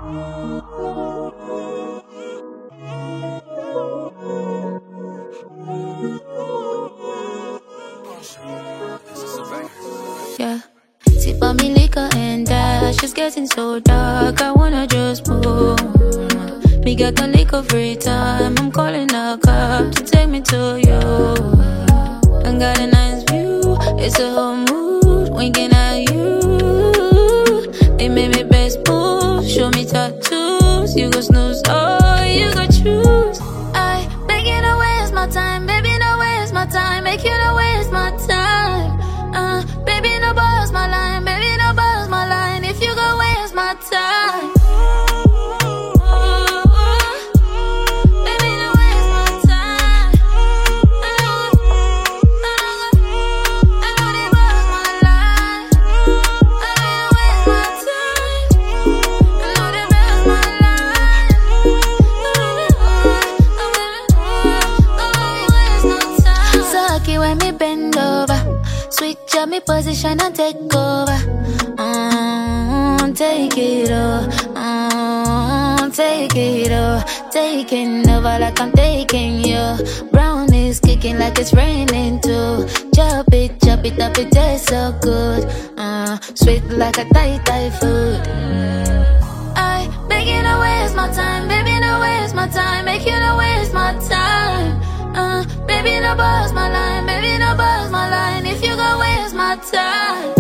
Yeah. Sip on me liquor and dash. It's getting so dark, I wanna just move. We got the liquor free time. I'm calling a cab to take me to you. I got a nice view, it's a whole mood. Winking at you. They made me best move. Show me tattoos. You go snooze, oh, you go choose. I beg you to waste my time, baby, no waste my time. Make you no waste my time. Baby, no buzz my line, baby, no buzz my line. If you go waste my time. When me bend over, switch up me position and take over. Take it all, take it all. Taking over like I'm taking you. Brown is kicking like it's raining too. Chop it up, it tastes so good. Sweet like a Thai food. I beg you to waste my time, baby, no waste my time. Make you no waste my time. Baby, no buzz my line, baby, no buzz my line. If you go waste my time.